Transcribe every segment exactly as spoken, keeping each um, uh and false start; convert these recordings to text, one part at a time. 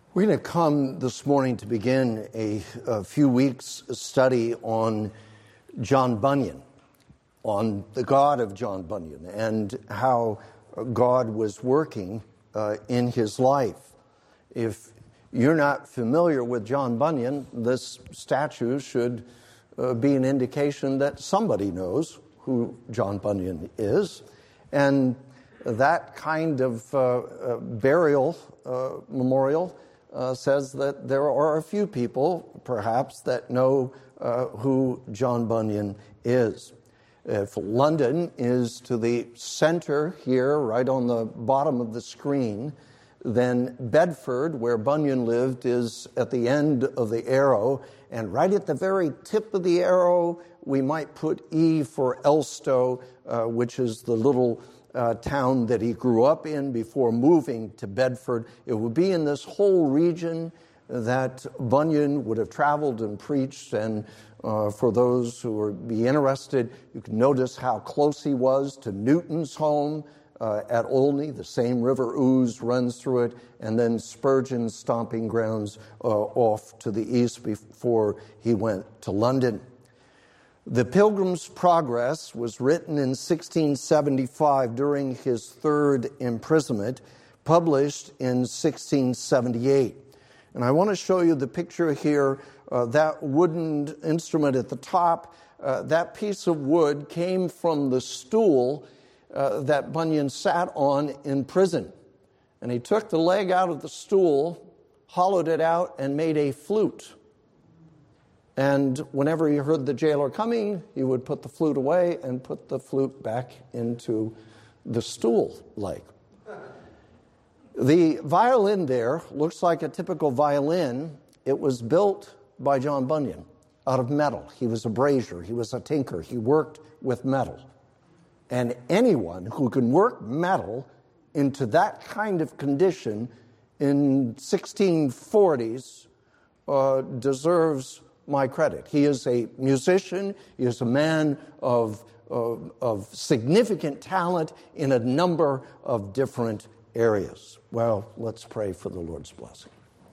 We're going to come this morning to begin a, a few weeks study on John Bunyan, on the God of John Bunyan, and how God was working uh, in his life. If you're not familiar with John Bunyan, this statue should uh, be an indication that somebody knows who John Bunyan is, and that kind of uh, uh, burial uh, memorial Uh, says that there are a few people, perhaps, that know uh, who John Bunyan is. If London is to the center here, right on the bottom of the screen, then Bedford, where Bunyan lived, is at the end of the arrow, and right at the very tip of the arrow, we might put E for Elstow, uh, which is the little Uh, town that he grew up in before moving to Bedford. It would be in this whole region that Bunyan would have traveled and preached, and uh, for those who would be interested, you can notice how close he was to Newton's home uh, at Olney. The same river Ouse runs through it, and then Spurgeon's stomping grounds uh, off to the east before he went to London. The Pilgrim's Progress was written in sixteen seventy-five during his third imprisonment, published in sixteen seventy-eight. And I want to show you the picture here, uh, that wooden instrument at the top. Uh, that piece of wood came from the stool uh, that Bunyan sat on in prison. And he took the leg out of the stool, hollowed it out, and made a flute. And whenever he heard the jailer coming, he would put the flute away and put the flute back into the stool leg. The violin there looks like a typical violin. It was built by John Bunyan out of metal. He was a brazier. He was a tinker. He worked with metal. And anyone who can work metal into that kind of condition in sixteen forties uh, deserves my credit. He is a musician. He is a man of, of, of significant talent in a number of different areas. Well, let's pray for the Lord's blessing.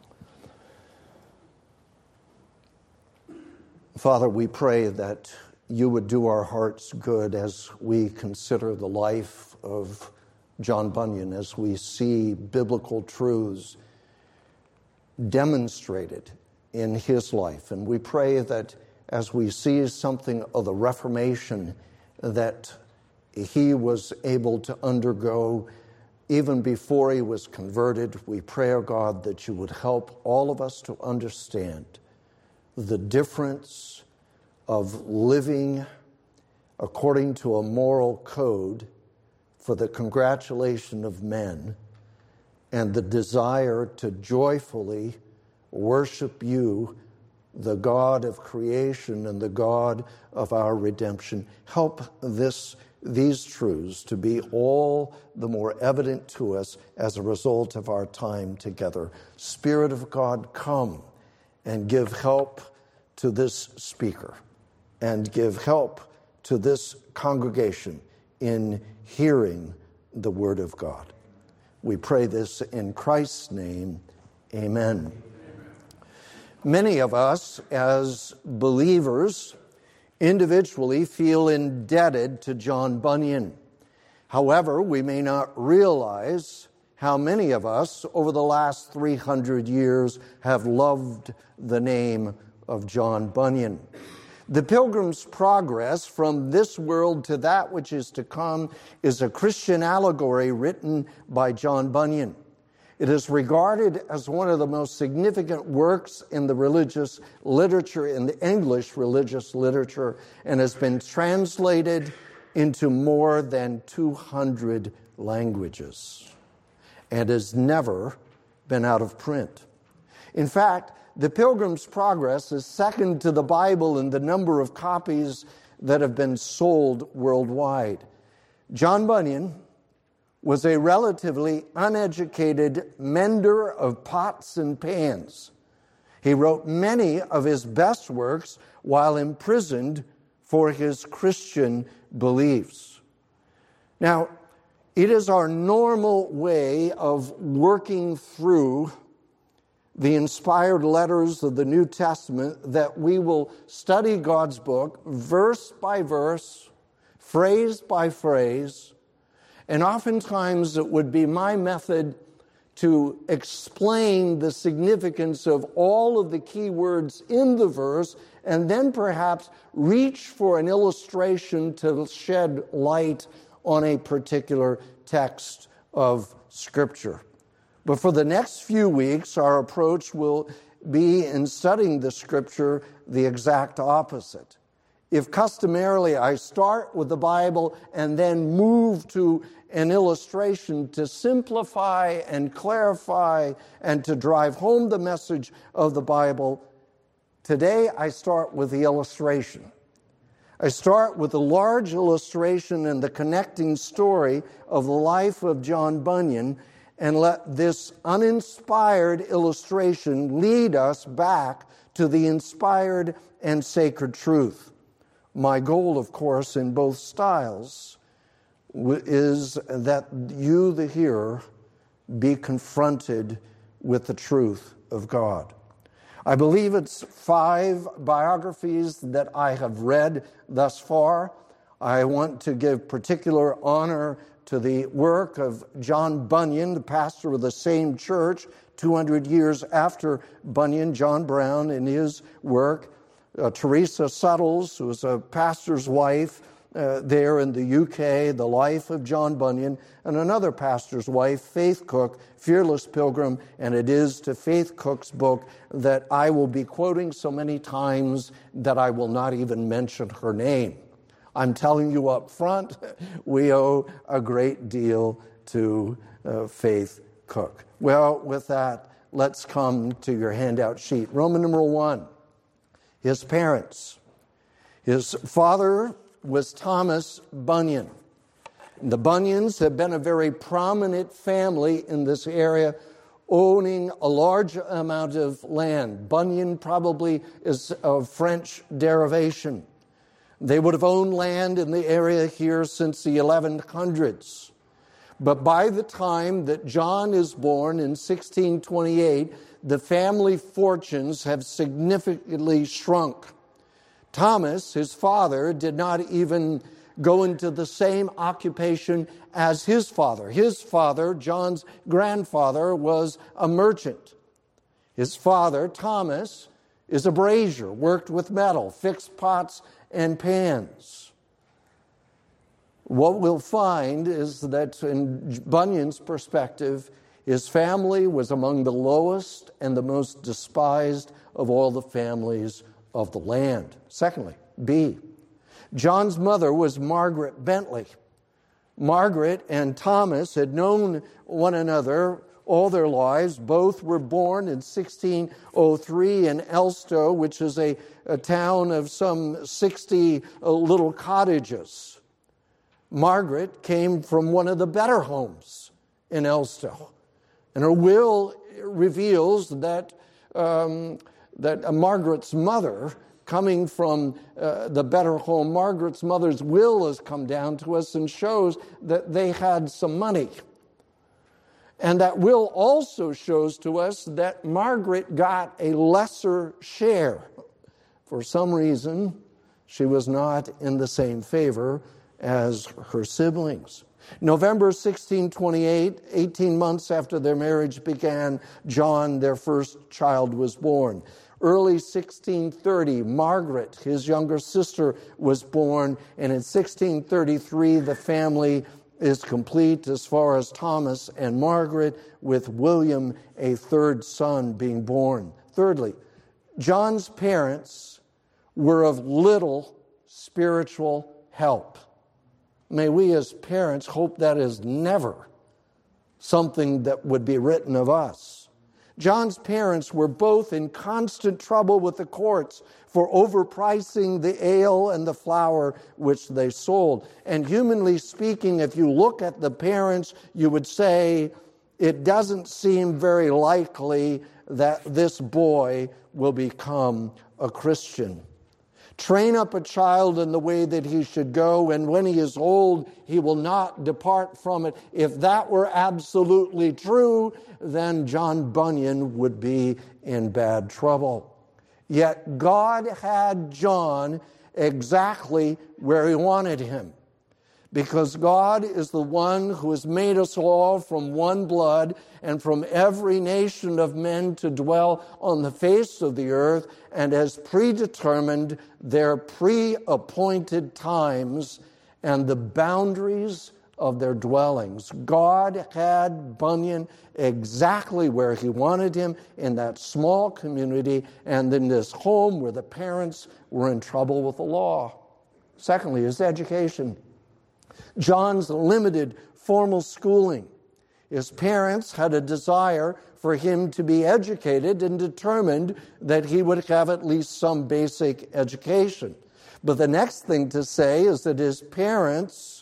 Father, we pray that you would do our hearts good as we consider the life of John Bunyan, as we see biblical truths demonstrated in his life. And we pray that as we see something of the Reformation that he was able to undergo even before he was converted, we pray, O God, that you would help all of us to understand the difference of living according to a moral code for the congratulation of men and the desire to joyfully worship you, the God of creation and the God of our redemption. Help this, these truths to be all the more evident to us as a result of our time together. Spirit of God, come and give help to this speaker and give help to this congregation in hearing the word of God. We pray this in Christ's name. Amen. Many of us, as believers, individually feel indebted to John Bunyan. However, we may not realize how many of us over the last three hundred years have loved the name of John Bunyan. The Pilgrim's Progress, From This World to That Which Is to Come, is a Christian allegory written by John Bunyan. It is regarded as one of the most significant works in the religious literature, in the English religious literature, and has been translated into more than two hundred languages and has never been out of print. In fact, the Pilgrim's Progress is second to the Bible in the number of copies that have been sold worldwide. John Bunyan was a relatively uneducated mender of pots and pans. He wrote many of his best works while imprisoned for his Christian beliefs. Now, it is our normal way of working through the inspired letters of the New Testament, that we will study God's book verse by verse, phrase by phrase, and oftentimes it would be my method to explain the significance of all of the key words in the verse, and then perhaps reach for an illustration to shed light on a particular text of Scripture. But for the next few weeks, our approach will be in studying the Scripture the exact opposite. If customarily I start with the Bible and then move to an illustration to simplify and clarify and to drive home the message of the Bible, today I start with the illustration. I start with a large illustration and the connecting story of the life of John Bunyan, and let this uninspired illustration lead us back to the inspired and sacred truth. My goal, of course, in both styles is that you, the hearer, be confronted with the truth of God. I believe it's five biographies that I have read thus far. I want to give particular honor to the work of John Bunyan, the pastor of the same church, two hundred years after Bunyan, John Brown, in his work. Uh, Teresa Suttles, who was a pastor's wife uh, there in the U K, The Life of John Bunyan, and another pastor's wife, Faith Cook, Fearless Pilgrim, and it is to Faith Cook's book that I will be quoting so many times that I will not even mention her name. I'm telling you up front, we owe a great deal to uh, Faith Cook. Well, with that, let's come to your handout sheet. Roman numeral one, his parents. His father was Thomas Bunyan. The Bunyans have been a very prominent family in this area, owning a large amount of land. Bunyan probably is of French derivation. They would have owned land in the area here since the eleven hundreds. But by the time that John is born in sixteen twenty-eight, the family fortunes have significantly shrunk. Thomas, his father, did not even go into the same occupation as his father. His father, John's grandfather, was a merchant. His father, Thomas, is a brazier, worked with metal, fixed pots and pans. What we'll find is that in Bunyan's perspective, his family was among the lowest and the most despised of all the families of the land. Secondly, B, John's mother was Margaret Bentley. Margaret and Thomas had known one another all their lives. Both were born in sixteen oh three in Elstow, which is a, a town of some sixty uh, little cottages. Margaret came from one of the better homes in Elstow. And her will reveals that, um, that uh, Margaret's mother, coming from uh, the better home, Margaret's mother's will has come down to us and shows that they had some money. And that will also shows to us that Margaret got a lesser share. For some reason, she was not in the same favor as her siblings. November sixteen twenty-eight, eighteen months after their marriage began, John, their first child, was born. Early sixteen thirty, Margaret, his younger sister, was born, and in sixteen thirty-three, the family is complete as far as Thomas and Margaret, with William, a third son, being born. Thirdly, John's parents were of little spiritual help. May we as parents hope that is never something that would be written of us. John's parents were both in constant trouble with the courts for overpricing the ale and the flour which they sold. And humanly speaking, if you look at the parents, you would say it doesn't seem very likely that this boy will become a Christian. Train up a child in the way that he should go, and when he is old, he will not depart from it. If that were absolutely true, then John Bunyan would be in bad trouble. Yet God had John exactly where he wanted him, because God is the one who has made us all from one blood and from every nation of men to dwell on the face of the earth, and has predetermined their pre-appointed times and the boundaries of their dwellings. God had Bunyan exactly where he wanted him, in that small community and in this home where the parents were in trouble with the law. Secondly, his education. John's limited formal schooling. His parents had a desire for him to be educated and determined that he would have at least some basic education. But the next thing to say is that his parents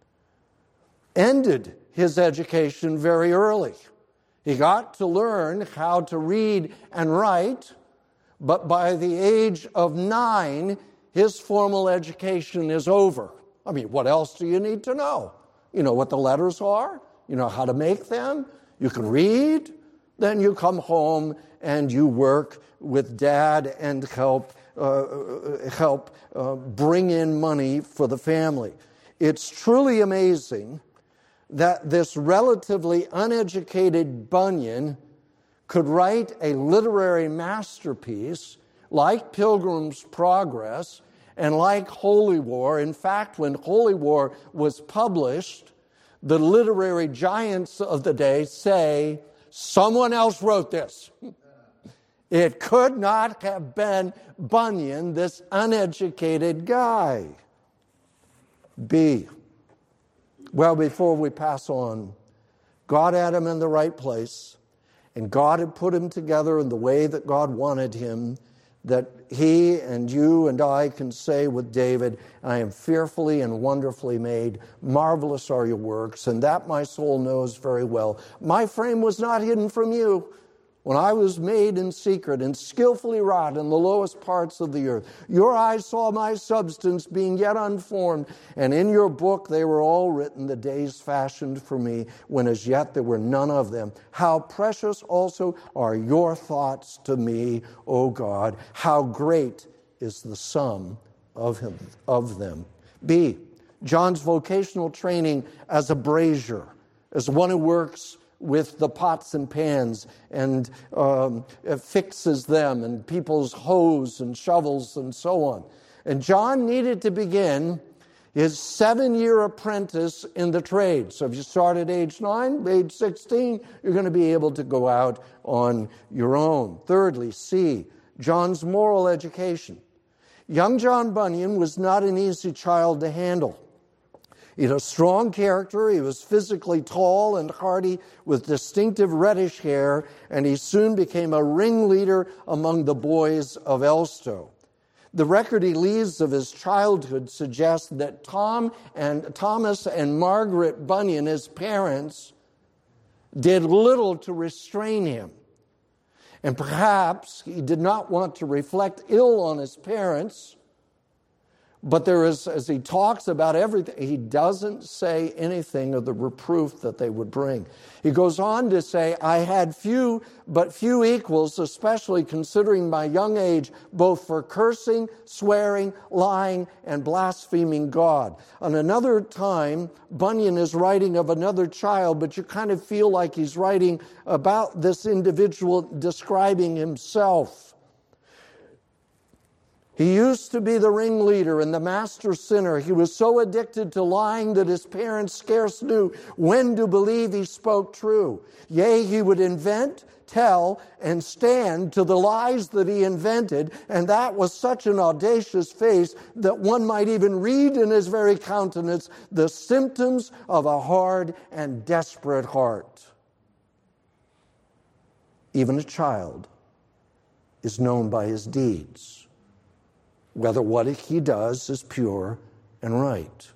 ended his education very early. He got to learn how to read and write, but by the age of nine, his formal education is over. I mean, what else do you need to know? You know what the letters are? You know how to make them? You can read? Then you come home and you work with dad and help uh, help uh, bring in money for the family. It's truly amazing that this relatively uneducated Bunyan could write a literary masterpiece like Pilgrim's Progress and like Holy War. In fact, when Holy War was published, the literary giants of the day say, someone else wrote this. It could not have been Bunyan, this uneducated guy. B. Well, before we pass on, God had him in the right place, and God had put him together in the way that God wanted him, that he and you and I can say with David, I am fearfully and wonderfully made. Marvelous are your works, and that my soul knows very well. My frame was not hidden from you when I was made in secret and skillfully wrought in the lowest parts of the earth. Your eyes saw my substance being yet unformed, and in your book they were all written, the days fashioned for me, when as yet there were none of them. How precious also are your thoughts to me, O God. How great is the sum of him, of them. B. John's vocational training as a brazier, as one who works with the pots and pans and um, fixes them, and people's hoes and shovels and so on. And John needed to begin his seven-year apprentice in the trade. So if you start at age nine, age sixteen, you're going to be able to go out on your own. Thirdly, C, John's moral education. Young John Bunyan was not an easy child to handle. He had a strong character, he was physically tall and hardy with distinctive reddish hair, and he soon became a ringleader among the boys of Elstow. The record he leaves of his childhood suggests that Tom and Thomas and Margaret Bunyan, his parents, did little to restrain him. And perhaps he did not want to reflect ill on his parents. But there is, as he talks about everything, he doesn't say anything of the reproof that they would bring. He goes on to say, I had few, but few equals, especially considering my young age, both for cursing, swearing, lying, and blaspheming God. On another time, Bunyan is writing of another child, but you kind of feel like he's writing about this individual describing himself. He used to be the ringleader and the master sinner. He was so addicted to lying that his parents scarce knew when to believe he spoke true. Yea, he would invent, tell, and stand to the lies that he invented, and that was such an audacious face that one might even read in his very countenance the symptoms of a hard and desperate heart. Even a child is known by his deeds, whether what he does is pure and right.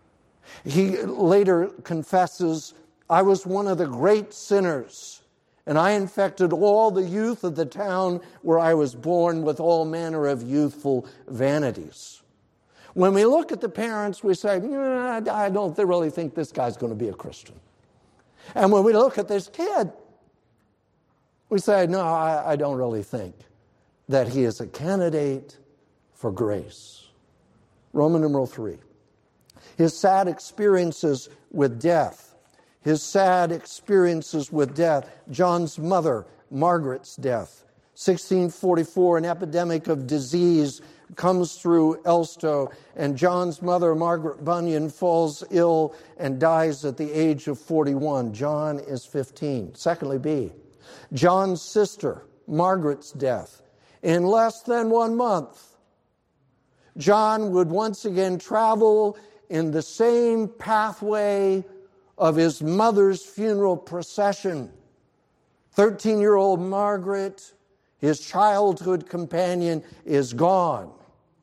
He later confesses, I was one of the great sinners, and I infected all the youth of the town where I was born with all manner of youthful vanities. When we look at the parents, we say, nah, I don't really think this guy's going to be a Christian. And when we look at this kid, we say, no, I, I don't really think that he is a candidate for grace. Roman numeral three. His sad experiences with death. His sad experiences with death. John's mother, Margaret's death. sixteen forty-four, an epidemic of disease comes through Elstow, and John's mother, Margaret Bunyan, falls ill and dies at the age of forty-one. John is fifteen. Secondly, B. John's sister, Margaret's death. In less than one month, John would once again travel in the same pathway of his mother's funeral procession. thirteen-year-old Margaret, his childhood companion, is gone.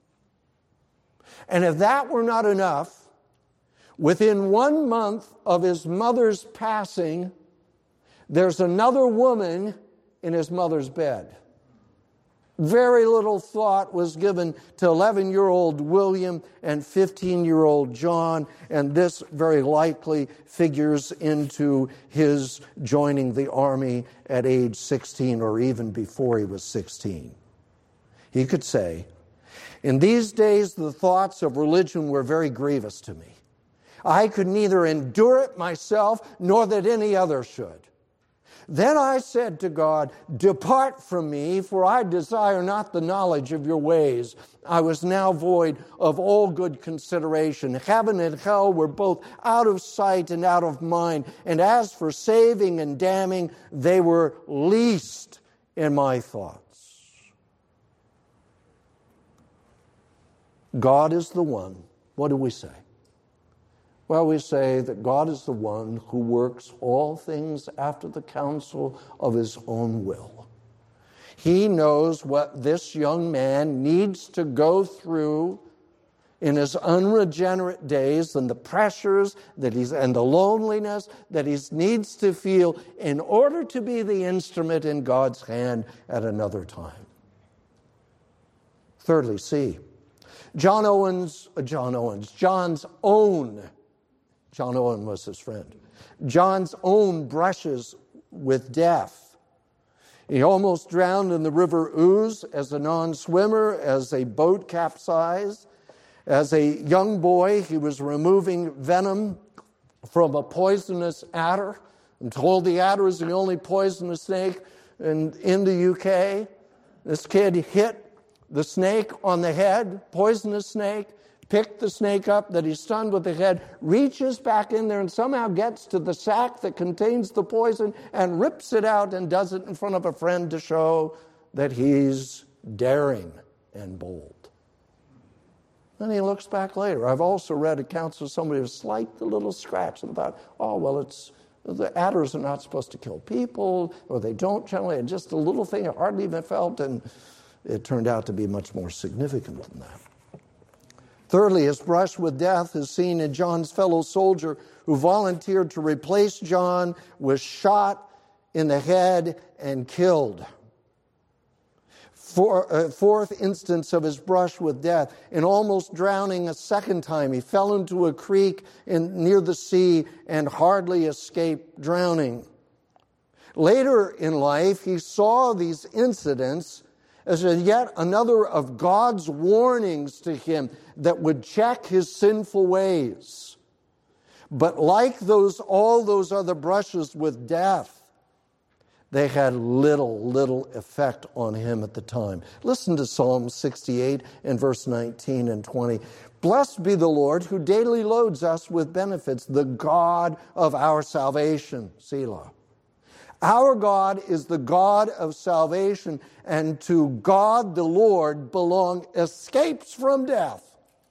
And if that were not enough, within one month of his mother's passing, there's another woman in his mother's bed. Very little thought was given to eleven-year-old William and fifteen-year-old John, and this very likely figures into his joining the army at age sixteen or even before he was sixteen. He could say, in these days the thoughts of religion were very grievous to me. I could neither endure it myself nor that any other should. Then I said to God, depart from me, for I desire not the knowledge of your ways. I was now void of all good consideration. Heaven and hell were both out of sight and out of mind. And as for saving and damning, they were least in my thoughts. God is the one. What do we say? Well, we say that God is the one who works all things after the counsel of his own will. He knows what this young man needs to go through in his unregenerate days and the pressures that he's and the loneliness that he needs to feel in order to be the instrument in God's hand at another time. Thirdly, C. John Owens, uh, John Owens, John's own John Owen was his friend. John's own brushes with death. He almost drowned in the river Ouse as a non-swimmer, as a boat capsized. As a young boy, he was removing venom from a poisonous adder. I'm told the adder is the only poisonous snake in, in the U K. This kid hit the snake on the head, poisonous snake, picked the snake up that he stunned with the head, reaches back in there and somehow gets to the sack that contains the poison and rips it out and does it in front of a friend to show that he's daring and bold. Then he looks back later. I've also read accounts of somebody with a slight little scratch and thought, oh, well, it's the adders are not supposed to kill people, or they don't generally, and just a little thing I hardly even felt, and it turned out to be much more significant than that. Thirdly, his brush with death is seen in John's fellow soldier who volunteered to replace John, was shot in the head and killed. For, uh, fourth instance of his brush with death, in almost drowning a second time, he fell into a creek in, near the sea and hardly escaped drowning. Later in life, he saw these incidents as yet another of God's warnings to him that would check his sinful ways. But like those, all those other brushes with death, they had little, little effect on him at the time. Listen to Psalm sixty-eight and verse nineteen and twenty. Blessed be the Lord who daily loads us with benefits, the God of our salvation. Selah. Our God is the God of salvation, and to God the Lord belong escapes from death.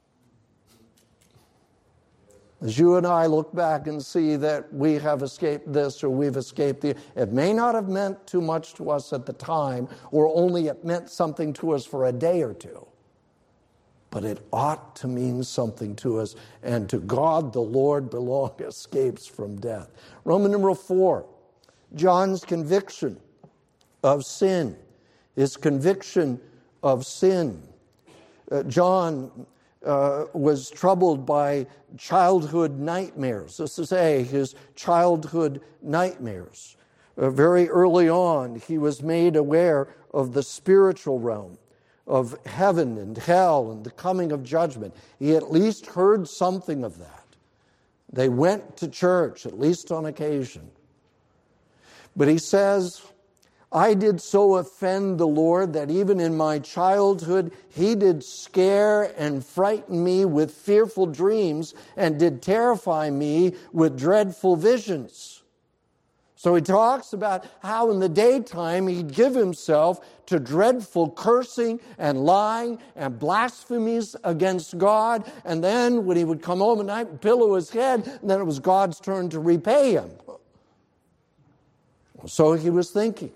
As you and I look back and see that we have escaped this or we've escaped the, it may not have meant too much to us at the time, or only it meant something to us for a day or two. But it ought to mean something to us, and to God the Lord belong escapes from death. Roman numeral four. John's conviction of sin, his conviction of sin. Uh, John uh, was troubled by childhood nightmares. This is A, his childhood nightmares. Uh, very early on, he was made aware of the spiritual realm, of heaven and hell and the coming of judgment. He at least heard something of that. They went to church, at least on occasion. But he says, I did so offend the Lord that even in my childhood he did scare and frighten me with fearful dreams and did terrify me with dreadful visions. So he talks about how in the daytime he'd give himself to dreadful cursing and lying and blasphemies against God. And then when he would come home at night and pillow his head, and then it was God's turn to repay him. So he was thinking.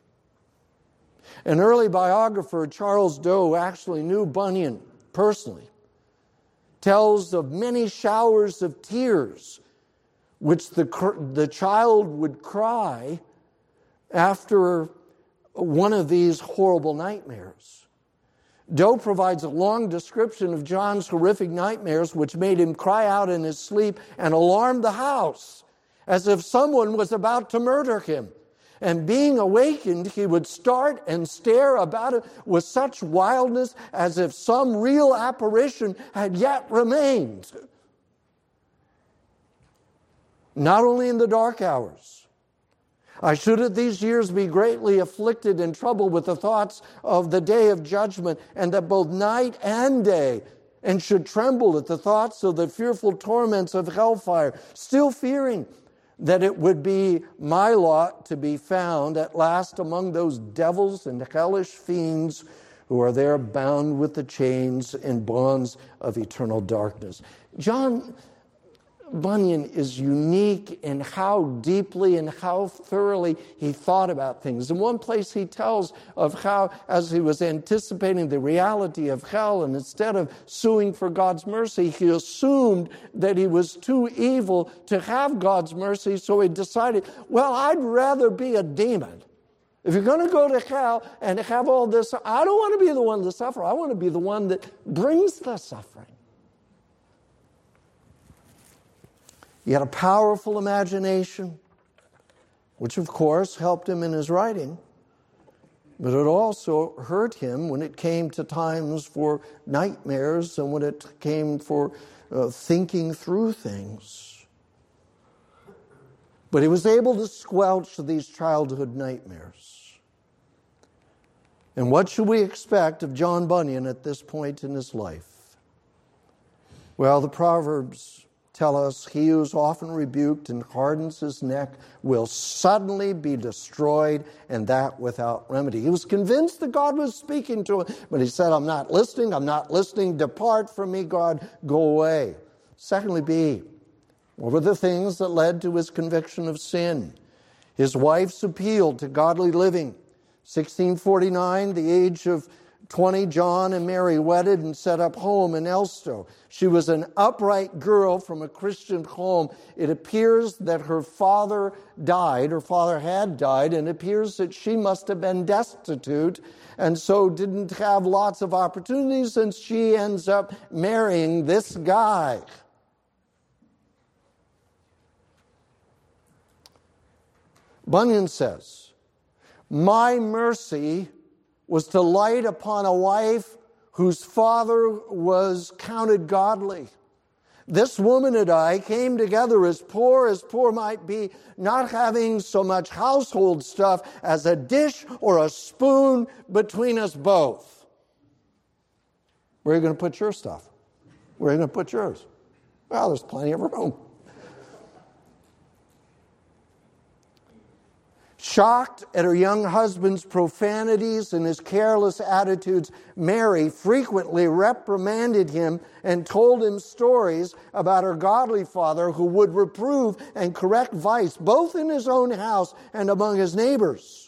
An early biographer, Charles Doe, actually knew Bunyan personally, tells of many showers of tears which the, the child would cry after one of these horrible nightmares. Doe provides a long description of John's horrific nightmares, which made him cry out in his sleep and alarm the house, as if someone was about to murder him. And being awakened, he would start and stare about it with such wildness as if some real apparition had yet remained. Not only in the dark hours. I should at these years be greatly afflicted and troubled with the thoughts of the day of judgment, and that both night and day, and should tremble at the thoughts of the fearful torments of hellfire, still fearing that it would be my lot to be found at last among those devils and hellish fiends who are there bound with the chains and bonds of eternal darkness. John Bunyan is unique in how deeply and how thoroughly he thought about things. In one place he tells of how, as he was anticipating the reality of hell, and instead of suing for God's mercy, he assumed that he was too evil to have God's mercy, so he decided, well, I'd rather be a demon. If you're going to go to hell and have all this, I don't want to be the one to suffer. I want to be the one that brings the suffering. He had a powerful imagination, which of course helped him in his writing, but it also hurt him when it came to times for nightmares and when it came for uh, thinking through things. But he was able to squelch these childhood nightmares. And what should we expect of John Bunyan at this point in his life? Well, the Proverbs tell us, he who is often rebuked and hardens his neck will suddenly be destroyed, and that without remedy. He was convinced that God was speaking to him, but he said, I'm not listening, I'm not listening, depart from me, God, go away. Secondly, B, what were the things that led to his conviction of sin? His wife's appeal to godly living. sixteen forty-nine, the age of twenty, John and Mary wedded and set up home in Elstow. She was an upright girl from a Christian home. It appears that her father died, her father had died, and it appears that she must have been destitute and so didn't have lots of opportunities, and she ends up marrying this guy. Bunyan says, my mercy was to light upon a wife whose father was counted godly. This woman and I came together as poor as poor might be, not having so much household stuff as a dish or a spoon between us both. Where are you going to put your stuff? Where are you going to put yours? Well, there's plenty of room. Shocked at her young husband's profanities and his careless attitudes, Mary frequently reprimanded him and told him stories about her godly father who would reprove and correct vice, both in his own house and among his neighbors.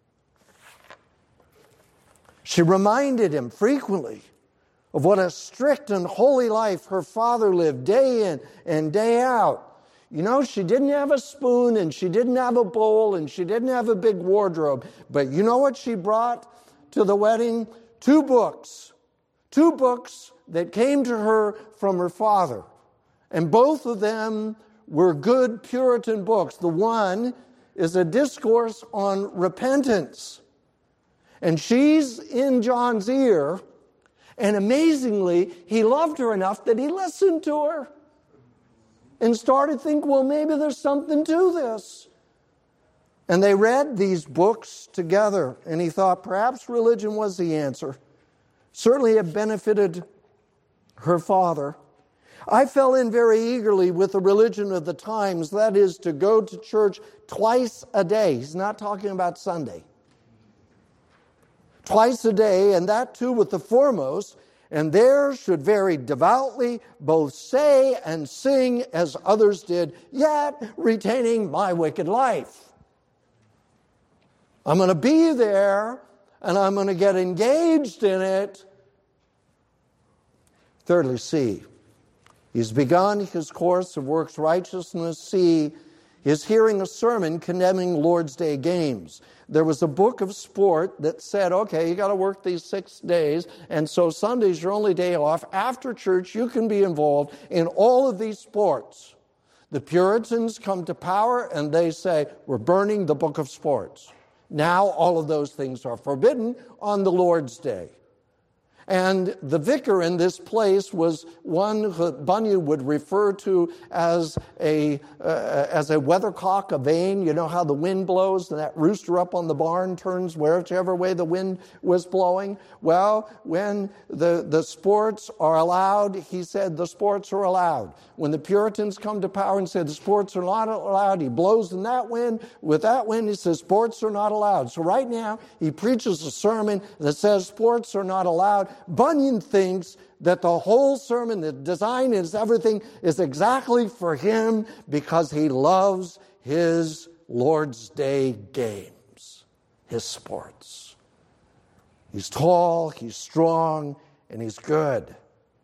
She reminded him frequently of what a strict and holy life her father lived day in and day out. You know, she didn't have a spoon, and she didn't have a bowl, and she didn't have a big wardrobe. But you know what she brought to the wedding? Two books. Two books that came to her from her father. And both of them were good Puritan books. The one is a discourse on repentance. And she's in John's ear, and amazingly, he loved her enough that he listened to her and started thinking, well, maybe there's something to this. And they read these books together, and he thought perhaps religion was the answer. Certainly it benefited her father. I fell in very eagerly with the religion of the times, that is, to go to church twice a day. He's not talking about Sunday. Twice a day, and that too with the foremost, and there should very devoutly both say and sing as others did, yet retaining my wicked life. I'm going to be there, and I'm going to get engaged in it. Thirdly, C. He's begun his course of works righteousness. C. He's hearing a sermon condemning Lord's Day games. There was a book of sport that said, okay, you got to work these six days, and so Sunday's your only day off. After church, you can be involved in all of these sports. The Puritans come to power, and they say, we're burning the book of sports. Now all of those things are forbidden on the Lord's Day. And the vicar in this place was one that Bunyan would refer to as a uh, as a weathercock, a vane. You know how the wind blows and that rooster up on the barn turns whichever way the wind was blowing? Well, when the, the sports are allowed, he said the sports are allowed. When the Puritans come to power and say the sports are not allowed, he blows in that wind. With that wind, he says sports are not allowed. So right now, he preaches a sermon that says sports are not allowed. Bunyan thinks that the whole sermon, the design is everything, is exactly for him because he loves his Lord's Day games, his sports. He's tall, he's strong, and he's good.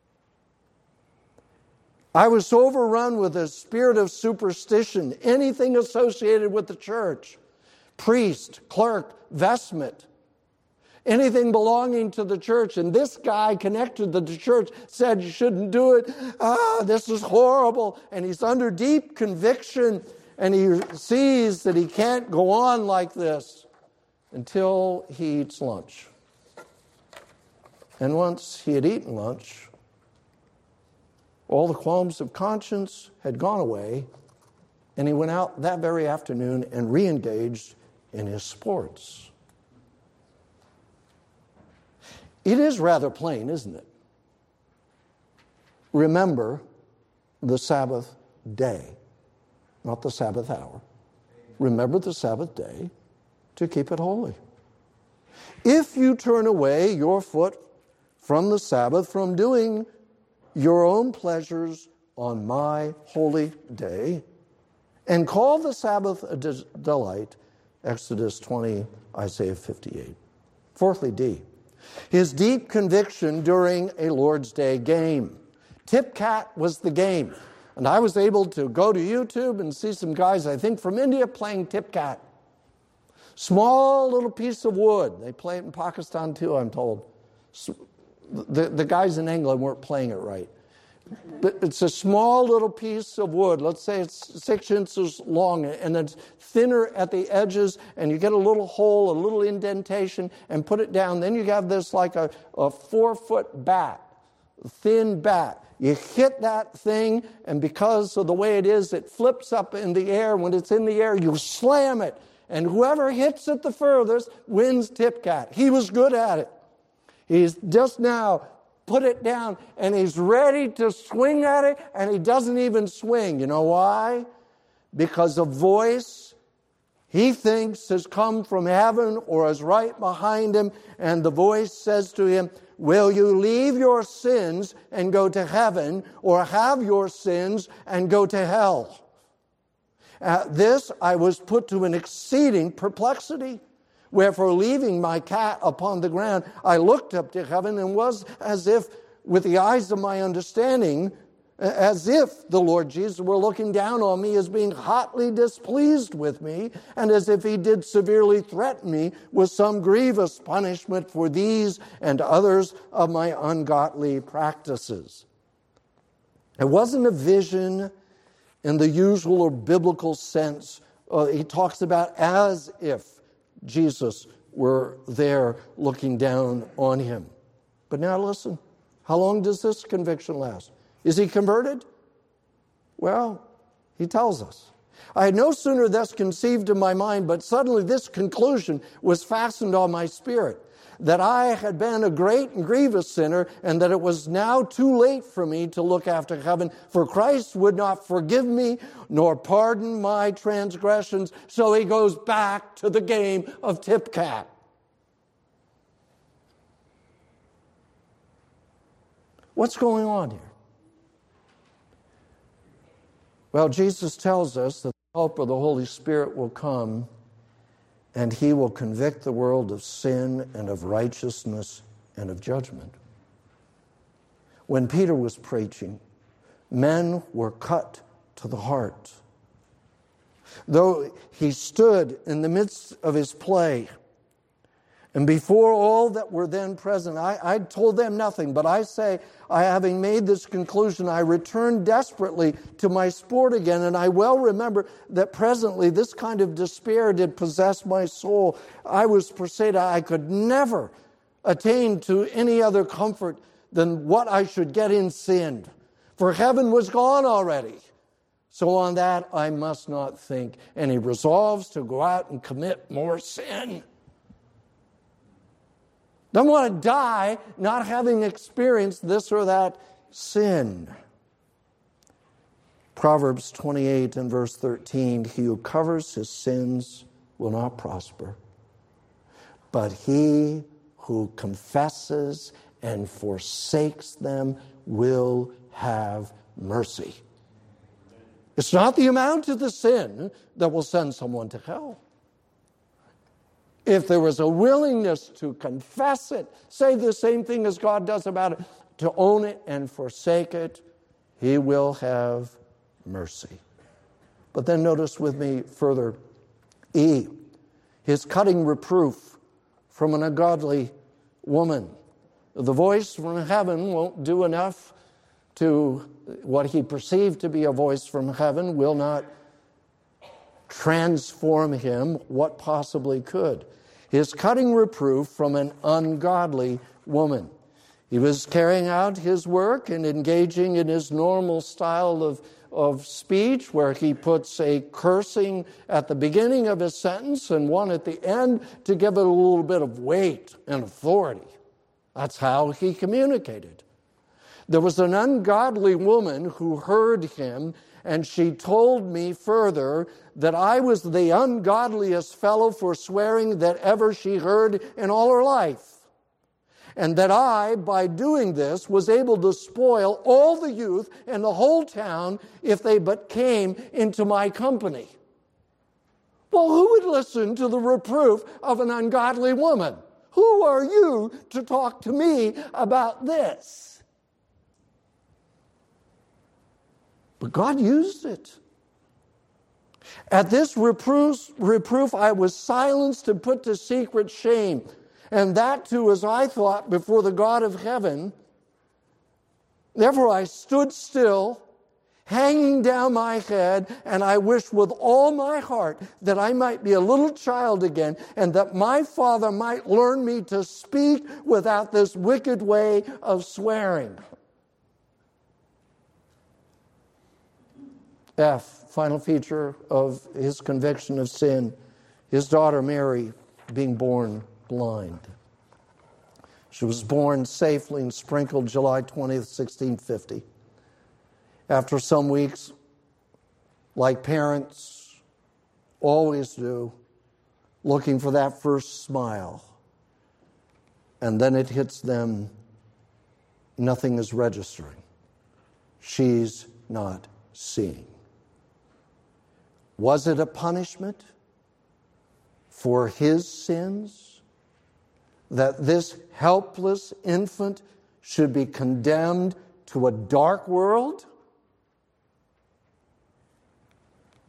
I was overrun with a spirit of superstition, anything associated with the church, priest, clerk, vestment, anything belonging to the church. And this guy connected to the church said you shouldn't do it. Ah, this is horrible. And he's under deep conviction, and he sees that he can't go on like this until he eats lunch. And once he had eaten lunch, all the qualms of conscience had gone away, and he went out that very afternoon and re-engaged in his sports. It is rather plain, isn't it? Remember the Sabbath day, not the Sabbath hour. Remember the Sabbath day to keep it holy. If you turn away your foot from the Sabbath, from doing your own pleasures on my holy day, and call the Sabbath a de- delight, Exodus twenty, Isaiah fifty-eight. Fourthly, D. His deep conviction during a Lord's Day game. Tip Cat was the game. And I was able to go to YouTube and see some guys, I think from India, playing Tip Cat. Small little piece of wood. They play it in Pakistan too, I'm told. The, the guys in England weren't playing it right. But it's a small little piece of wood. Let's say it's six inches long, and it's thinner at the edges, and you get a little hole, a little indentation, and put it down. Then you have this like a, a four-foot bat, thin bat. You hit that thing, and because of the way it is, it flips up in the air. When it's in the air, you slam it, and whoever hits it the furthest wins Tip Cat. He was good at it. He's just now put it down, and he's ready to swing at it, and he doesn't even swing. You know why? Because a voice he thinks has come from heaven or is right behind him, and the voice says to him, will you leave your sins and go to heaven, or have your sins and go to hell? At this I was put to an exceeding perplexity. Wherefore, leaving my cat upon the ground, I looked up to heaven and was as if with the eyes of my understanding as if the Lord Jesus were looking down on me as being hotly displeased with me, and as if he did severely threaten me with some grievous punishment for these and others of my ungodly practices. It wasn't a vision in the usual or biblical sense. Uh, he talks about as if Jesus were there looking down on him. But now listen, how long does this conviction last? Is he converted? Well, he tells us. I had no sooner thus conceived in my mind, but suddenly this conclusion was fastened on my spirit, that I had been a great and grievous sinner, and that it was now too late for me to look after heaven, for Christ would not forgive me nor pardon my transgressions. So he goes back to the game of tip-cat. What's going on here? Well, Jesus tells us that the help of the Holy Spirit will come, and he will convict the world of sin and of righteousness and of judgment. When Peter was preaching, men were cut to the heart. Though he stood in the midst of his play, and before all that were then present, I, I told them nothing, but I say, I, having made this conclusion, I returned desperately to my sport again, and I well remember that presently this kind of despair did possess my soul. I was persuaded I could never attain to any other comfort than what I should get in sin, for heaven was gone already. So on that I must not think. And he resolves to go out and commit more sin. Don't want to die not having experienced this or that sin. Proverbs twenty-eight and verse thirteen, he who covers his sins will not prosper, but he who confesses and forsakes them will have mercy. It's not the amount of the sin that will send someone to hell. If there was a willingness to confess it, say the same thing as God does about it, to own it and forsake it, he will have mercy. But then notice with me further, E, his cutting reproof from an ungodly woman. The voice from heaven won't do enough to what he perceived to be a voice from heaven, will not transform him. What possibly could? His cutting reproof from an ungodly woman. He was carrying out his work and engaging in his normal style of, of speech, where he puts a cursing at the beginning of his sentence and one at the end to give it a little bit of weight and authority. That's how he communicated. There was an ungodly woman who heard him, and she told me further that I was the ungodliest fellow for swearing that ever she heard in all her life. And that I, by doing this, was able to spoil all the youth in the whole town if they but came into my company. Well, who would listen to the reproof of an ungodly woman? Who are you to talk to me about this? But God used it. At this reproof, reproof, I was silenced and put to secret shame. And that too, as I thought, before the God of heaven. Therefore I stood still, hanging down my head, and I wished with all my heart that I might be a little child again, and that my father might learn me to speak without this wicked way of swearing. F, final feature of his conviction of sin, his daughter Mary being born blind. She was born safely and sprinkled July twentieth, sixteen fifty. After some weeks, like parents always do, looking for that first smile, and then it hits them, nothing is registering. She's not seeing. Was it a punishment for his sins that this helpless infant should be condemned to a dark world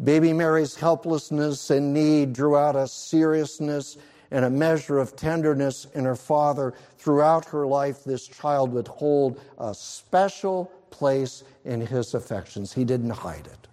Baby Mary's helplessness and need drew out a seriousness and a measure of tenderness in her father. Throughout her life, this child would hold a special place in his affections. He didn't hide it.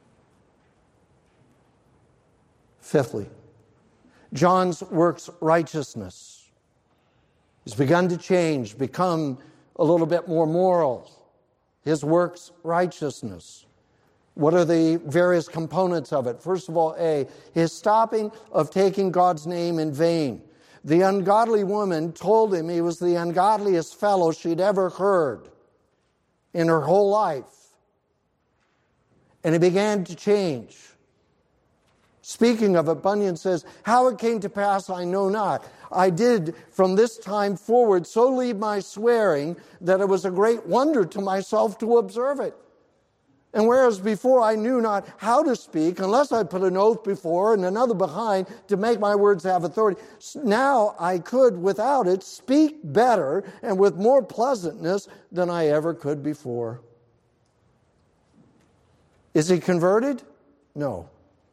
Fifthly, John's works righteousness. He's begun to change, become a little bit more moral. His works righteousness. What are the various components of it? First of all, A, his stopping of taking God's name in vain. The ungodly woman told him he was the ungodliest fellow she'd ever heard in her whole life. And he began to change. Speaking of it, Bunyan says, how it came to pass I know not. I did from this time forward so leave my swearing that it was a great wonder to myself to observe it. And whereas before I knew not how to speak, unless I put an oath before and another behind to make my words have authority, now I could without it speak better and with more pleasantness than I ever could before. Is he converted? No.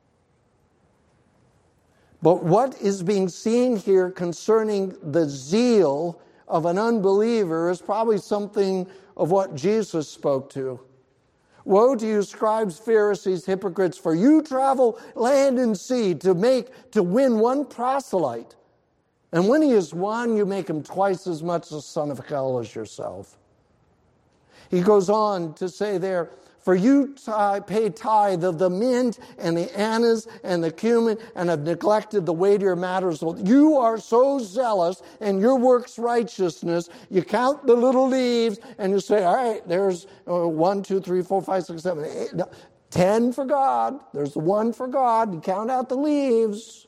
But what is being seen here concerning the zeal of an unbeliever is probably something of what Jesus spoke to. Woe to you, scribes, Pharisees, hypocrites, for you travel land and sea to make, to win one proselyte. And when he is won, you make him twice as much a son of hell as yourself. He goes on to say there, for you pay tithe of the mint and the anise and the cumin and have neglected the weightier matters. You are so zealous in your works righteousness. You count the little leaves and you say, all right, there's one, two, three, four, five, six, seven, eight, ten for God. There's the one for God. You count out the leaves.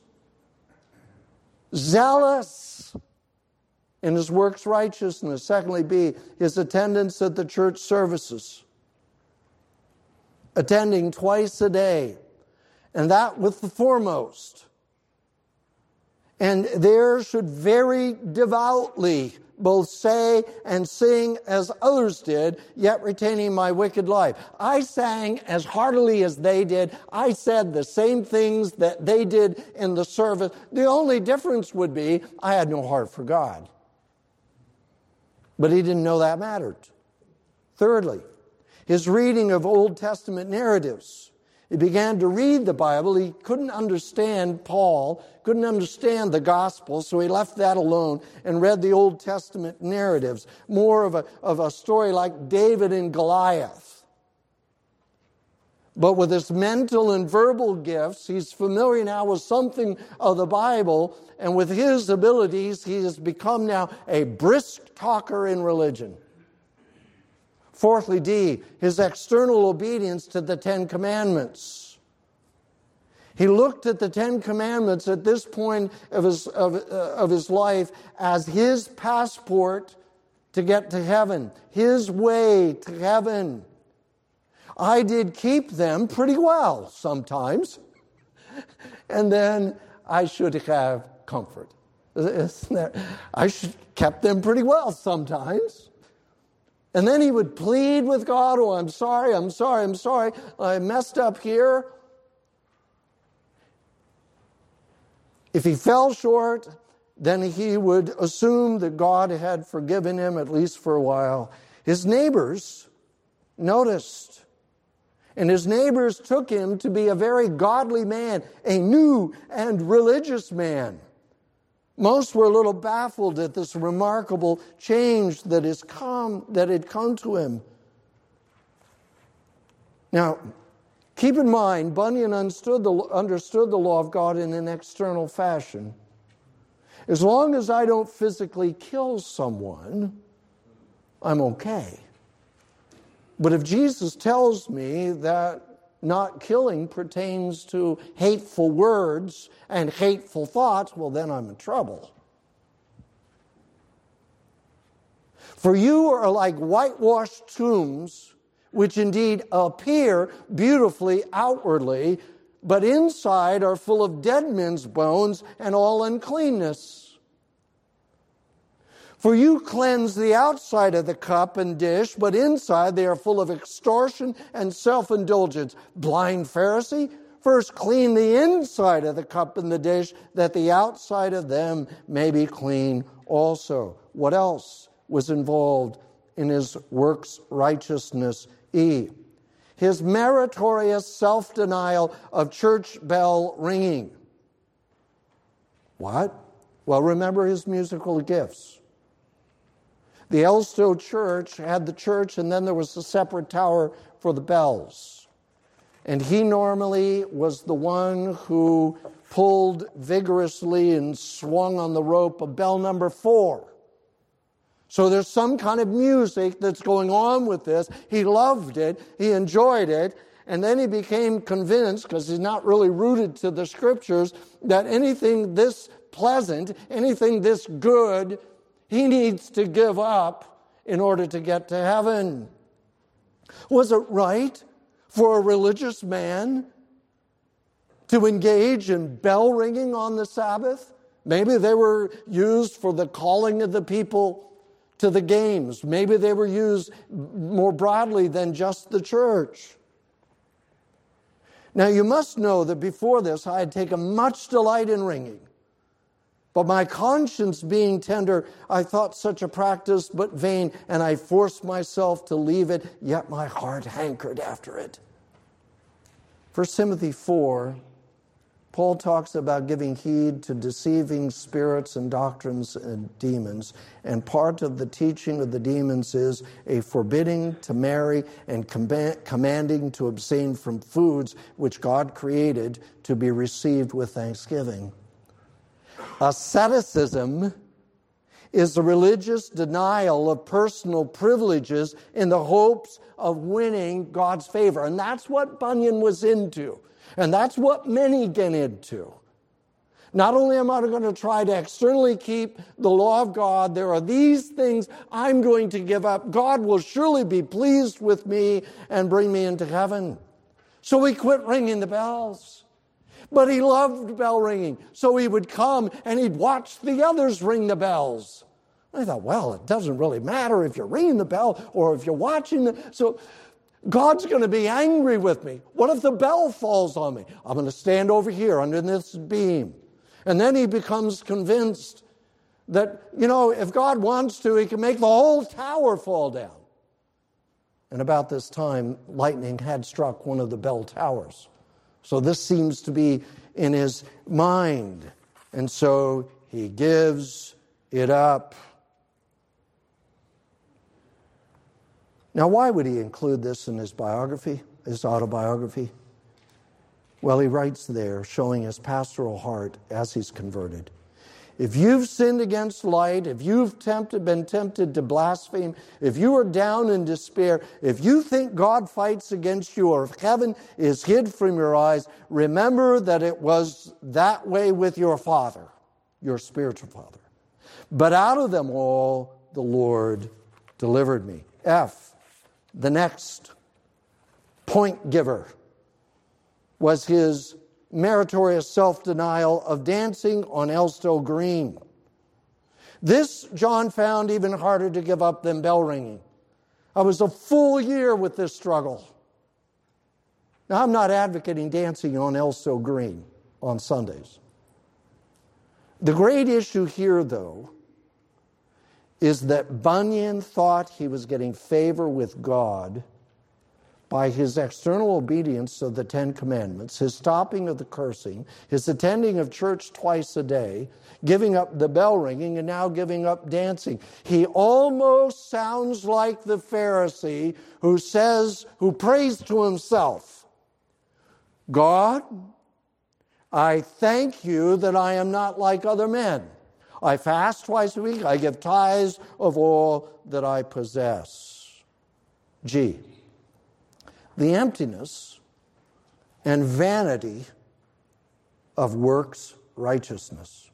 Zealous in his works righteousness. Secondly, B, his attendance at the church services. Attending twice a day, and that with the foremost. And there should very devoutly both say and sing as others did, yet retaining my wicked life. I sang as heartily as they did. I said the same things that they did in the service. The only difference would be I had no heart for God. But he didn't know that mattered. Thirdly, his reading of Old Testament narratives. He began to read the Bible. He couldn't understand Paul, couldn't understand the gospel, so he left that alone and read the Old Testament narratives. More of a, of a story like David and Goliath. But with his mental and verbal gifts, he's familiar now with something of the Bible, and with his abilities, he has become now a brisk talker in religion. Fourthly, D, his external obedience to the Ten Commandments. He looked at the Ten Commandments at this point of his, of, uh, of his life as his passport to get to heaven, his way to heaven. I did keep them pretty well sometimes, and then I should have comfort. I should kept them pretty well sometimes. And then he would plead with God, oh, I'm sorry, I'm sorry, I'm sorry, I messed up here. If he fell short, then he would assume that God had forgiven him, at least for a while. His neighbors noticed, and his neighbors took him to be a very godly man, a new and religious man. Most were a little baffled at this remarkable change that has come, that had come to him. Now, keep in mind, Bunyan understood the, understood the law of God in an external fashion. As long as I don't physically kill someone, I'm okay. But if Jesus tells me that not killing pertains to hateful words and hateful thoughts, well, then I'm in trouble. For you are like whitewashed tombs, which indeed appear beautifully outwardly, but inside are full of dead men's bones and all uncleanness. For you cleanse the outside of the cup and dish, but inside they are full of extortion and self-indulgence. Blind Pharisee, First clean the inside of the cup and the dish, that the outside of them may be clean also. What else was involved in his works righteousness? E, his meritorious self-denial of church bell ringing. What? Well, remember his musical gifts. The Elstow Church had the church, and then there was a separate tower for the bells. And he normally was the one who pulled vigorously and swung on the rope of bell number four. So there's some kind of music that's going on with this. He loved it. He enjoyed it. And then he became convinced, because he's not really rooted to the Scriptures, that anything this pleasant, anything this good, he needs to give up in order to get to heaven. Was it right for a religious man to engage in bell ringing on the Sabbath? Maybe they were used for the calling of the people to the games. Maybe they were used more broadly than just the church. Now you must know that before this I had taken much delight in ringing. But my conscience being tender, I thought such a practice but vain, and I forced myself to leave it, yet my heart hankered after it. First Timothy four, Paul talks about giving heed to deceiving spirits and doctrines and demons. And part of the teaching of the demons is a forbidding to marry and com- commanding to abstain from foods which God created to be received with thanksgiving. Asceticism is the religious denial of personal privileges in the hopes of winning God's favor. And that's what Bunyan was into. And that's what many get into. Not only am I going to try to externally keep the law of God, there are these things I'm going to give up. God will surely be pleased with me and bring me into heaven. So he quit ringing the bells. But he loved bell ringing. So he would come and he'd watch the others ring the bells. I thought, well, it doesn't really matter if you're ringing the bell or if you're watching the... So God's going to be angry with me. What if the bell falls on me? I'm going to stand over here under this beam. And then he becomes convinced that, you know, if God wants to, he can make the whole tower fall down. And about this time, lightning had struck one of the bell towers. So this seems to be in his mind. And so he gives it up. Now, why would he include this in his biography, his autobiography? Well, he writes there, showing his pastoral heart as he's converted. If you've sinned against light, if you've tempted, been tempted to blaspheme, if you are down in despair, if you think God fights against you or if heaven is hid from your eyes, remember that it was that way with your father, your spiritual father. But out of them all, the Lord delivered me. F, the next point giver, was his meritorious self-denial of dancing on Elstow Green. This John found even harder to give up than bell ringing. I was a full year with this struggle. Now, I'm not advocating dancing on Elstow Green on Sundays. The great issue here, though, is that Bunyan thought he was getting favor with God by his external obedience to the Ten Commandments, his stopping of the cursing, his attending of church twice a day, giving up the bell ringing, and now giving up dancing. He almost sounds like the Pharisee who says, who prays to himself, God, I thank you that I am not like other men. I fast twice a week. I give tithes of all that I possess. G, the emptiness and vanity of works righteousness.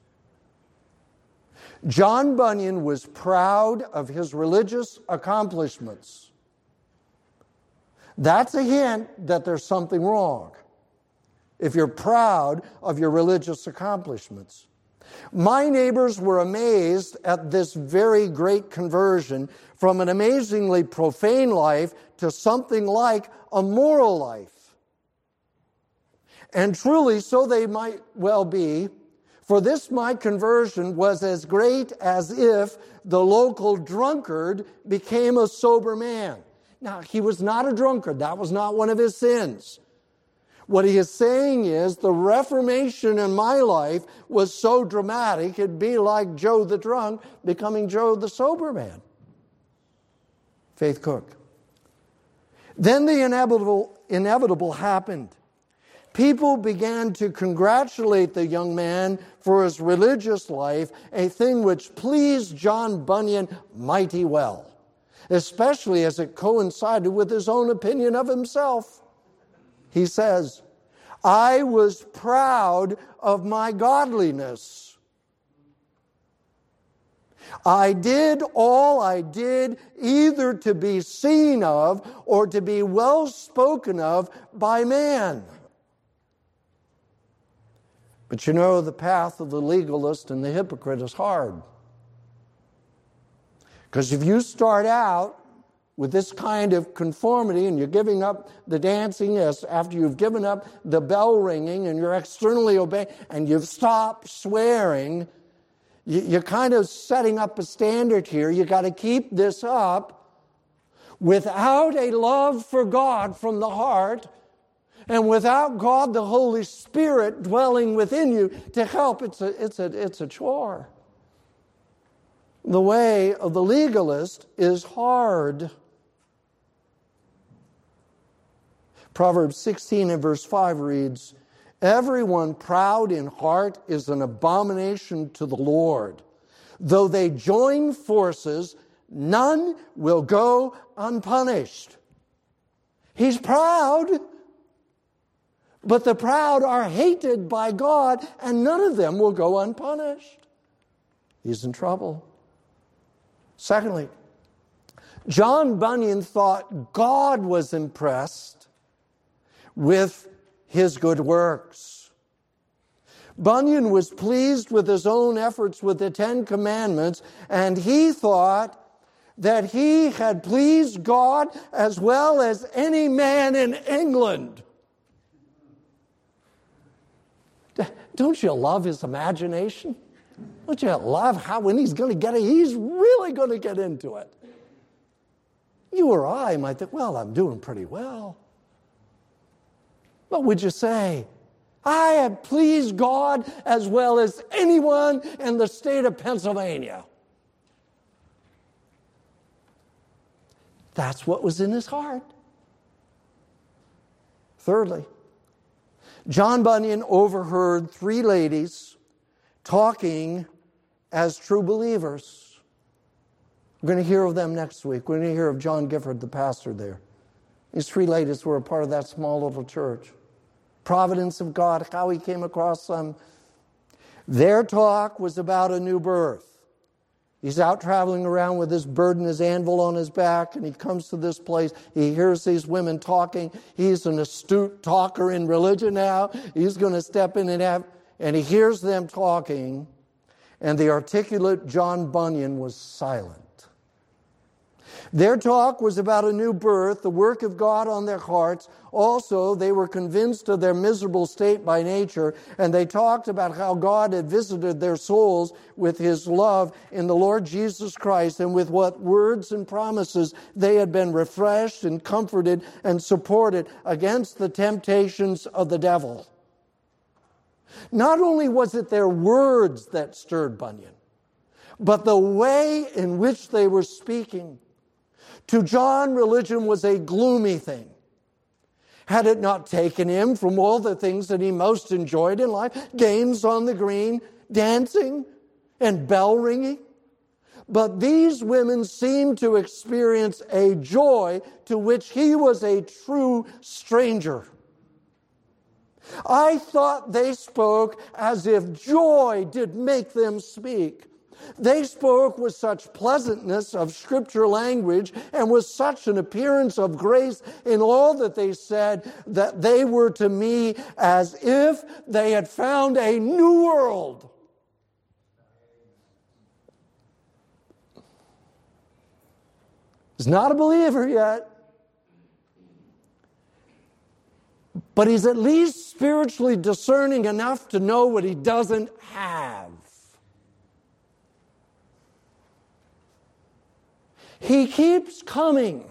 John Bunyan was proud of his religious accomplishments. That's a hint that there's something wrong, if you're proud of your religious accomplishments. My neighbors were amazed at this very great conversion from an amazingly profane life to something like a moral life. And truly, so they might well be, for this my conversion was as great as if the local drunkard became a sober man. Now, he was not a drunkard. That was not one of his sins. What he is saying is the Reformation in my life was so dramatic, it'd be like Joe the drunk becoming Joe the sober man. Faith Cook. Then the inevitable, inevitable happened. People began to congratulate the young man for his religious life, a thing which pleased John Bunyan mighty well, especially as it coincided with his own opinion of himself. He says, I was proud of my godliness. I did all I did either to be seen of or to be well spoken of by man. But you know, the path of the legalist and the hypocrite is hard. Because if you start out with this kind of conformity and you're giving up the dancing as after you've given up the bell ringing and you're externally obeying and you've stopped swearing, you're kind of setting up a standard here. You've got to keep this up without a love for God from the heart and without God the Holy Spirit dwelling within you to help. It's a, it's a, it's a chore. The way of the legalist is hard. Proverbs sixteen and verse five reads, everyone proud in heart is an abomination to the Lord. Though they join forces, none will go unpunished. He's proud, but the proud are hated by God, and none of them will go unpunished. He's in trouble. Secondly, John Bunyan thought God was impressed with his good works. Bunyan was pleased with his own efforts with the Ten Commandments, and he thought that he had pleased God as well as any man in England. Don't you love his imagination? Don't you love how when he's going to get it, he's really going to get into it? You or I might think, well, I'm doing pretty well. What would you say? I have pleased God as well as anyone in the state of Pennsylvania. That's what was in his heart. Thirdly, John Bunyan overheard three ladies talking as true believers. We're going to hear of them next week. We're going to hear of John Gifford, the pastor there. These three ladies were a part of that small little church. Providence of God, how he came across them. Their talk was about a new birth. He's out traveling around with his burden, his anvil on his back, and he comes to this place. He hears these women talking. He's an astute talker in religion now. He's going to step in and have, and he hears them talking, and the articulate John Bunyan was silent. Their talk was about a new birth, the work of God on their hearts. Also, they were convinced of their miserable state by nature, and they talked about how God had visited their souls with his love in the Lord Jesus Christ, and with what words and promises they had been refreshed and comforted and supported against the temptations of the devil. Not only was it their words that stirred Bunyan, but the way in which they were speaking. To John, religion was a gloomy thing. Had it not taken him from all the things that he most enjoyed in life, games on the green, dancing, and bell ringing? But these women seemed to experience a joy to which he was a true stranger. I thought they spoke as if joy did make them speak. They spoke with such pleasantness of scripture language and with such an appearance of grace in all that they said that they were to me as if they had found a new world. He's not a believer yet, but he's at least spiritually discerning enough to know what he doesn't have. He keeps coming.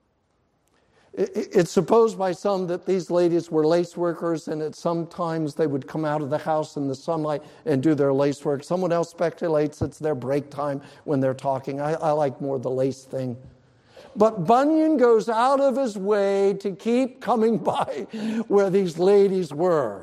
It's supposed by some that these ladies were lace workers, and that sometimes they would come out of the house in the sunlight and do their lace work. Someone else speculates it's their break time when they're talking. I, I like more the lace thing. But Bunyan goes out of his way to keep coming by where these ladies were.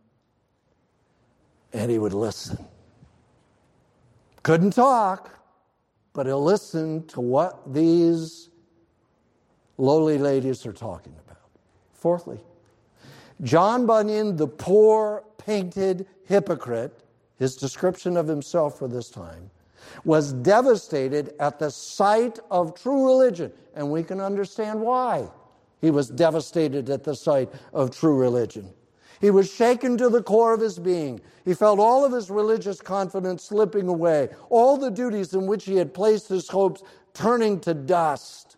And he would listen. Couldn't talk, but he'll listen to what these lowly ladies are talking about. Fourthly, John Bunyan, the poor, painted hypocrite, his description of himself for this time, was devastated at the sight of true religion. And we can understand why he was devastated at the sight of true religion. He was shaken to the core of his being. He felt all of his religious confidence slipping away, all the duties in which he had placed his hopes turning to dust.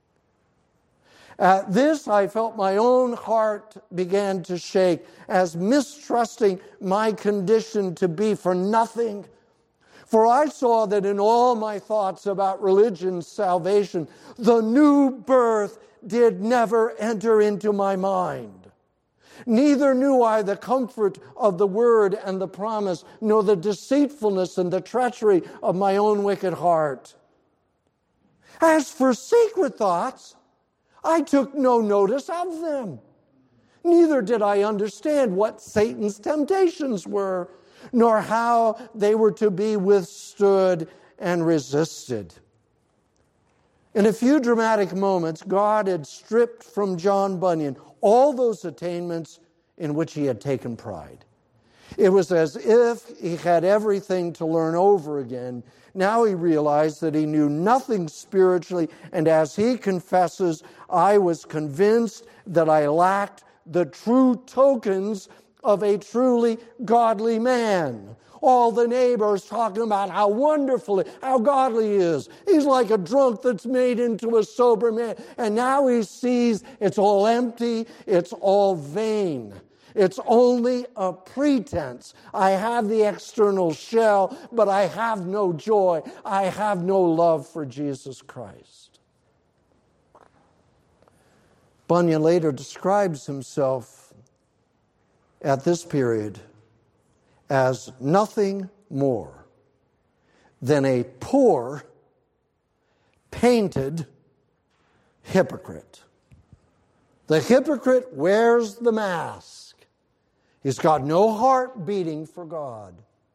At this, I felt my own heart began to shake, as mistrusting my condition to be for nothing. For I saw that in all my thoughts about religion's salvation, the new birth did never enter into my mind. Neither knew I the comfort of the word and the promise, nor the deceitfulness and the treachery of my own wicked heart. As for secret thoughts, I took no notice of them. Neither did I understand what Satan's temptations were, nor how they were to be withstood and resisted. In a few dramatic moments, God had stripped from John Bunyan all those attainments in which he had taken pride. It was as if he had everything to learn over again. Now he realized that he knew nothing spiritually, and as he confesses, I was convinced that I lacked the true tokens of a truly godly man. All the neighbors talking about how wonderful, how godly he is. He's like a drunk that's made into a sober man. And now he sees it's all empty, it's all vain. It's only a pretense. I have the external shell, but I have no joy. I have no love for Jesus Christ. Bunyan later describes himself at this period as nothing more than a poor, painted hypocrite. The hypocrite wears the mask. He's got no heart beating for God.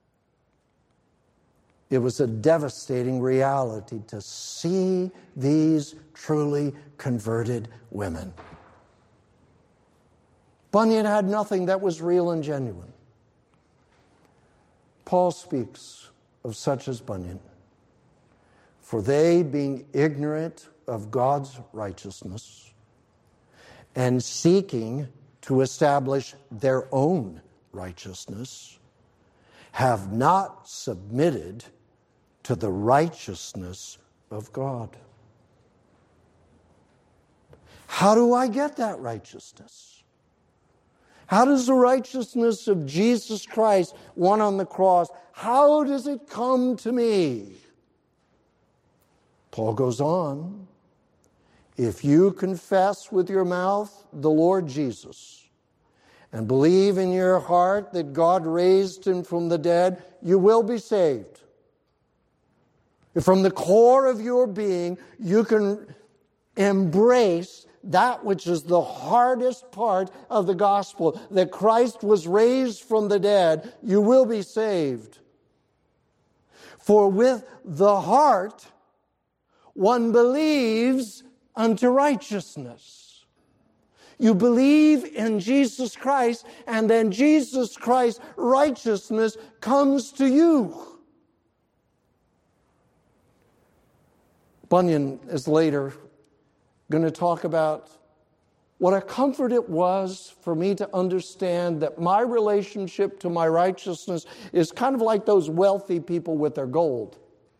It was a devastating reality to see these truly converted women. Bunyan had nothing that was real and genuine. Paul speaks of such as Bunyan. For they, being ignorant of God's righteousness and seeking to establish their own righteousness, have not submitted to the righteousness of God. How do I get that righteousness? How does the righteousness of Jesus Christ, won on the cross, how does it come to me? Paul goes on, if you confess with your mouth the Lord Jesus and believe in your heart that God raised him from the dead, you will be saved. If from the core of your being you can embrace that which is the hardest part of the gospel, that Christ was raised from the dead, you will be saved. For with the heart one believes unto righteousness. You believe in Jesus Christ, and then Jesus Christ's righteousness comes to you. Bunyan is later going to talk about what a comfort it was for me to understand that my relationship to my righteousness is kind of like those wealthy people with their gold.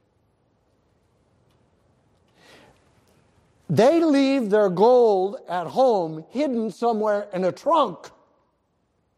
They leave their gold at home hidden somewhere in a trunk.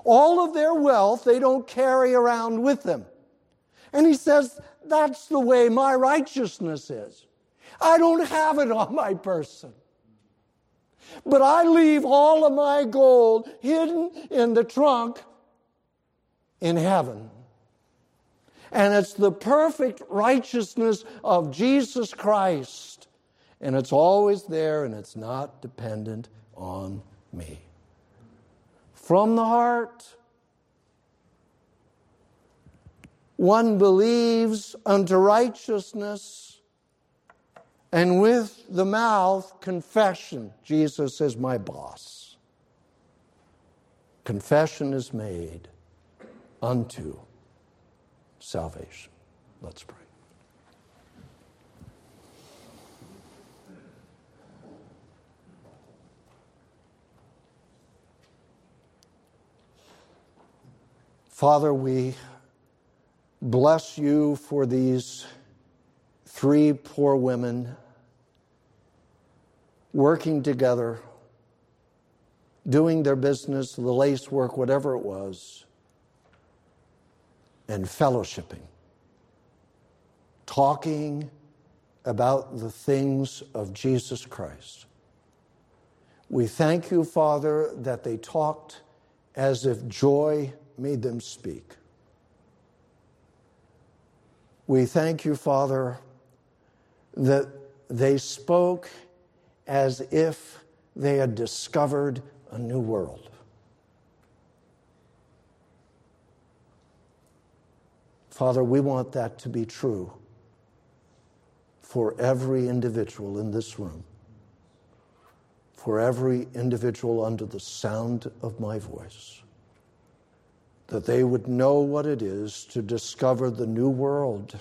All of their wealth they don't carry around with them. And he says, that's the way my righteousness is. I don't have it on my person. But I leave all of my gold hidden in the trunk in heaven. And it's the perfect righteousness of Jesus Christ. And it's always there, and it's not dependent on me. From the heart, one believes unto righteousness, and with the mouth, confession. Jesus is my boss. Confession is made unto salvation. Let's pray. Father, we bless you for these three poor women working together, doing their business, the lace work, whatever it was, and fellowshipping, talking about the things of Jesus Christ. We thank you, Father, that they talked as if joy made them speak. We thank you, Father, that they spoke as if they had discovered a new world. Father, we want that to be true for every individual in this room, for every individual under the sound of my voice, that they would know what it is to discover the new world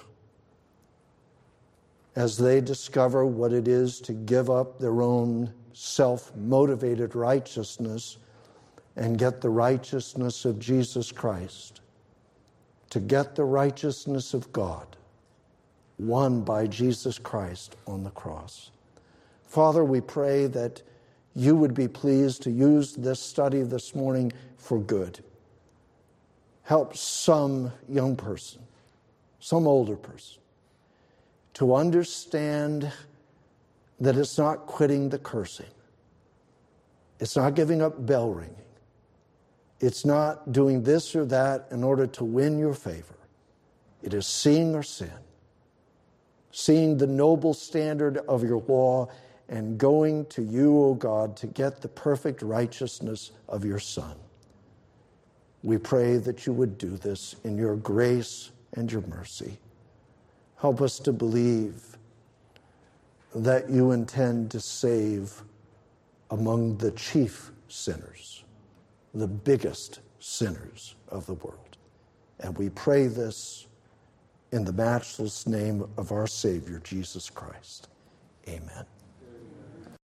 as they discover what it is to give up their own self-motivated righteousness and get the righteousness of Jesus Christ, to get the righteousness of God won by Jesus Christ on the cross. Father, we pray that you would be pleased to use this study this morning for good. Help some young person, some older person, to understand that it's not quitting the cursing. It's not giving up bell ringing. It's not doing this or that in order to win your favor. It is seeing our sin, seeing the noble standard of your law, and going to you, O God, to get the perfect righteousness of your Son. We pray that you would do this in your grace and your mercy. Help us to believe that you intend to save among the chief sinners, the biggest sinners of the world. And we pray this in the matchless name of our Savior, Jesus Christ. Amen.